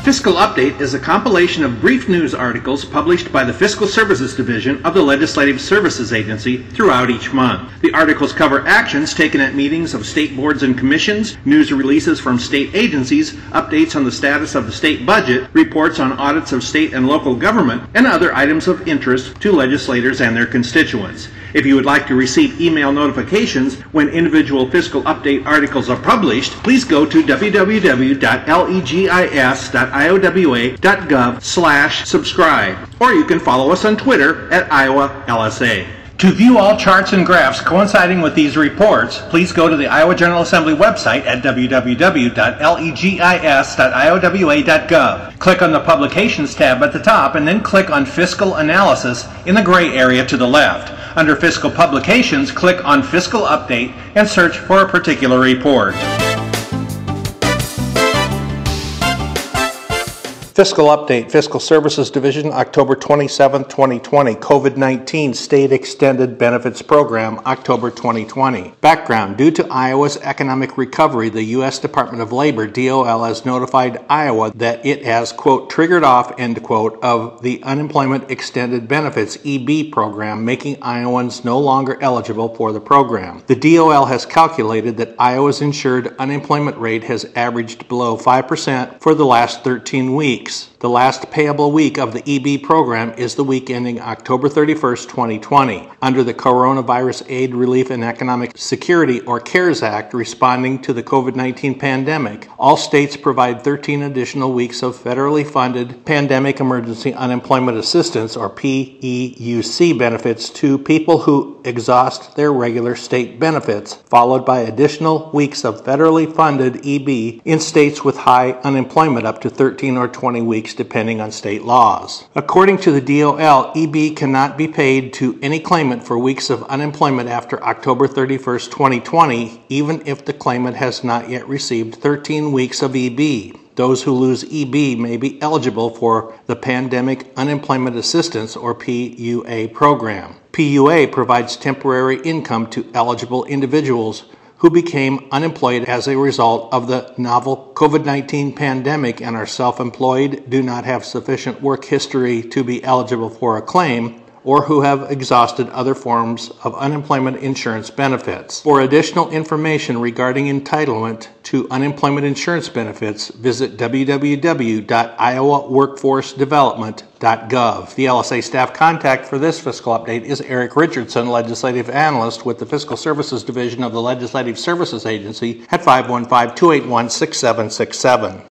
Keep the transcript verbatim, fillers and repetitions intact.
Fiscal Update is a compilation of brief news articles published by the Fiscal Services Division of the Legislative Services Agency throughout each month. The articles cover actions taken at meetings of state boards and commissions, news releases from state agencies, updates on the status of the state budget, reports on audits of state and local government, and other items of interest to legislators and their constituents. If you would like to receive email notifications when individual Fiscal Update articles are published, please go to w w w dot legis dot iowa dot gov slash subscribe, or you can follow us on Twitter at Iowa L S A. To view all charts and graphs coinciding with these reports, please go to the Iowa General Assembly website at w w w dot legis dot iowa dot gov. Click on the Publications tab at the top and then click on Fiscal Analysis in the gray area to the left. Under Fiscal Publications, click on Fiscal Update and search for a particular report. Fiscal Update, Fiscal Services Division, October twenty-seventh, twenty twenty. COVID nineteen State Extended Benefits Program, October twenty twenty. Background: due to Iowa's economic recovery, the U S Department of Labor, D O L, has notified Iowa that it has, quote, triggered off, end quote, of the Unemployment Extended Benefits, E B program, making Iowans no longer eligible for the program. The D O L has calculated that Iowa's insured unemployment rate has averaged below five percent for the last thirteen weeks. The last payable week of the E B program is the week ending October thirty-first, twenty twenty. Under the Coronavirus Aid, Relief, and Economic Security, or CARES Act, responding to the COVID nineteen pandemic, all states provide thirteen additional weeks of federally funded Pandemic Emergency Unemployment Assistance, or P E U C, benefits to people who exhaust their regular state benefits, followed by additional weeks of federally funded E B in states with high unemployment up to thirteen or twenty weeks, depending on state laws. According to the D O L, E B cannot be paid to any claimant for weeks of unemployment after October thirty-first, twenty twenty, even if the claimant has not yet received thirteen weeks of E B. Those who lose E B may be eligible for the Pandemic Unemployment Assistance, or P U A, program. P U A provides temporary income to eligible individuals who became unemployed as a result of the novel COVID nineteen pandemic and are self-employed, do not have sufficient work history to be eligible for a claim, or who have exhausted other forms of unemployment insurance benefits. For additional information regarding entitlement to unemployment insurance benefits, visit w w w dot iowa workforce development dot gov. The L S A staff contact for this fiscal update is Eric Richardson, Legislative Analyst with the Fiscal Services Division of the Legislative Services Agency at five one five, two eight one, six seven six seven.